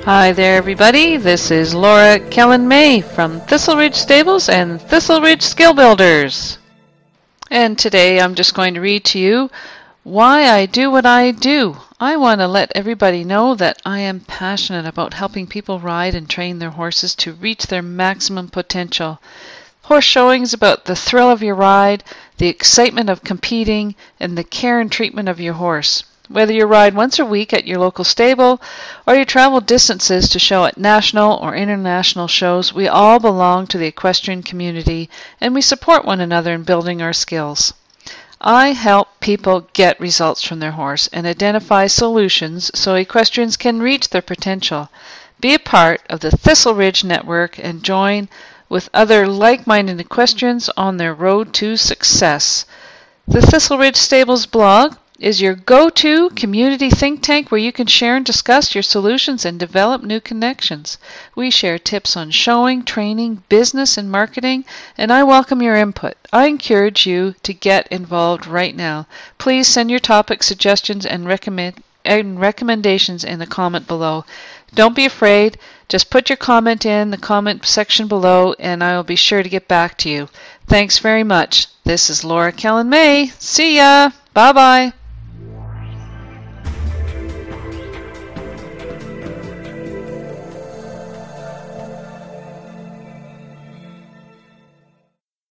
Hi there, everybody. This is Laura Kellen May from Thistle Ridge Stables and Thistle Ridge Skill Builders. And today I'm just going to read to you why I do what I do. I want to let everybody know that I am passionate about helping people ride and train their horses to reach their maximum potential. Horse showing is about the thrill of your ride, the excitement of competing, and the care and treatment of your horse. Whether you ride once a week at your local stable or you travel distances to show at national or international shows, we all belong to the equestrian community and we support one another in building our skills. I help people get results from their horse and identify solutions so equestrians can reach their potential. Be a part of the Thistle Ridge Network and join with other like-minded equestrians on their road to success. The Thistle Ridge Stables blog is your go-to community think tank where you can share and discuss your solutions and develop new connections. We share tips on showing, training, business, and marketing, and I welcome your input. I encourage you to get involved right now. Please send your topic suggestions and recommendations in the comment below. Don't be afraid. Just put your comment in the comment section below, and I will be sure to get back to you. Thanks very much. This is Laura Kellen May. See ya. Bye-bye.